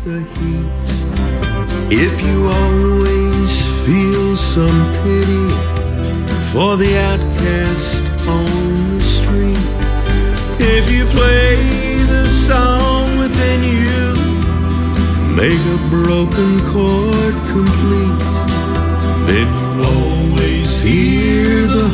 the heat. If you always feel some pity for the outcast on the street, if you play the song within you, make a broken chord complete, then you'll always hear the